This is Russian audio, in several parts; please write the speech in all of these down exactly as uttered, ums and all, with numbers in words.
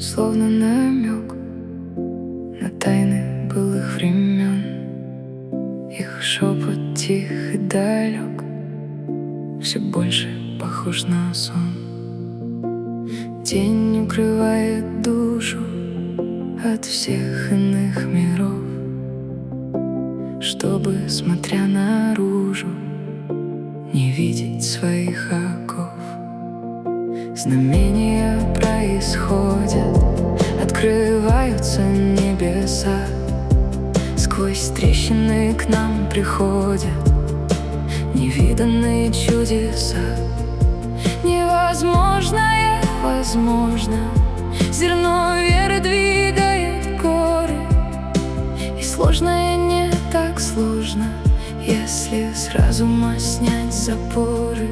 словно намек на тайны былых времен. Их шепот тих и далек, все больше похож на сон. Тень укрывает душу от всех иных миров, чтобы, смотря наружу, не видеть своих оков. Знамения происходят, открываются небеса, сквозь трещины к нам приходят невиданные чудеса. Невозможное возможно, зерно веры двигает горы, и сложное не так сложно, если с разума снять запоры.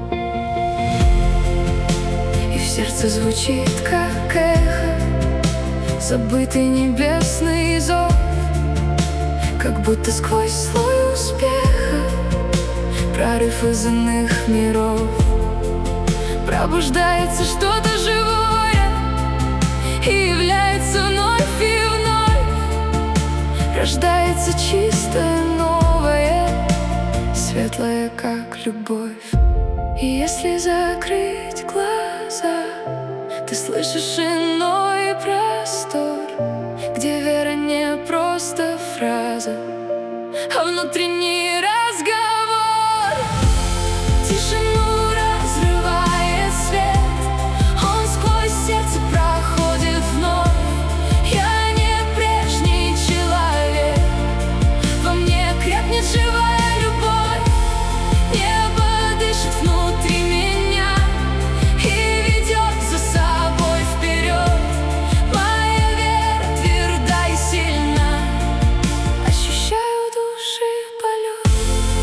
И в сердце звучит, как эхо, забытый небесный зов, как будто сквозь слой успеха прорыв из иных миров. Пробуждается что-то живое и является вновь и вновь. Рождается чистое новое, светлое, как любовь. И если закрыть глаза, ты слышишь иной простор, где вера не просто фраза, а внутренний разговор. Тишину разрывает свет, он сквозь сердце проходит вновь. Я не прежний человек, во мне крепнет живая любовь. Небо дышит внутри меня и ведет за собой вперед. Моя вера тверда и сильна, ощущаю души полет.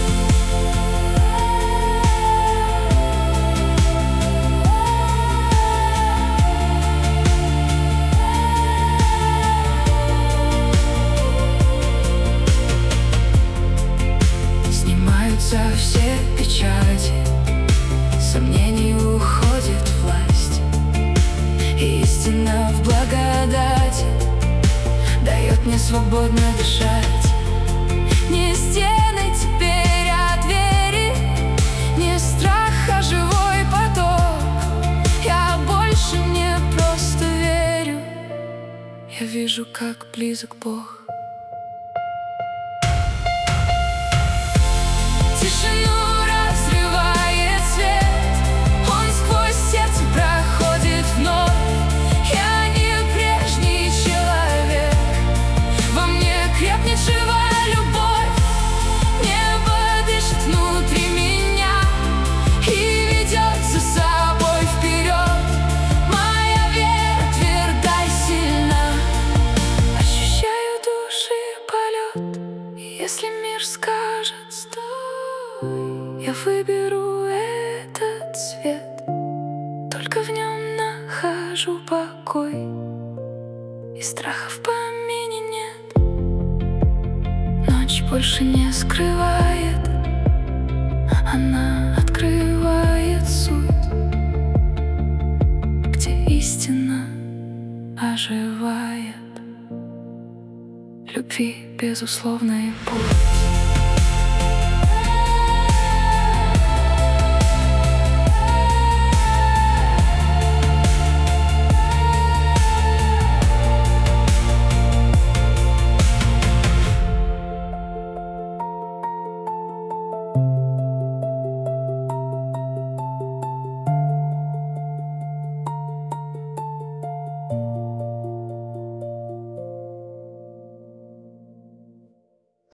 Снимаются все печати, сомнений уходит власть, и истина в благодати дает мне свободно дышать. Не стены теперь, а двери, не страх, а живой поток. Я больше не просто верю, я вижу, как близок Бог. Тишину разрывает свет, он сквозь сердце проходит вновь. Я не прежний человек, во мне крепнет живая любовь. Небо дышит внутри меня и ведет за собой вперед. Моя вера тверда и сильна, ощущаю души полет. И если мир скажет стой, я выберу этот цвет, только в нем нахожу покой, и страха в помине нет. Ночь больше не скрывает, она открывает суть, где истина оживает, любви безусловный путь.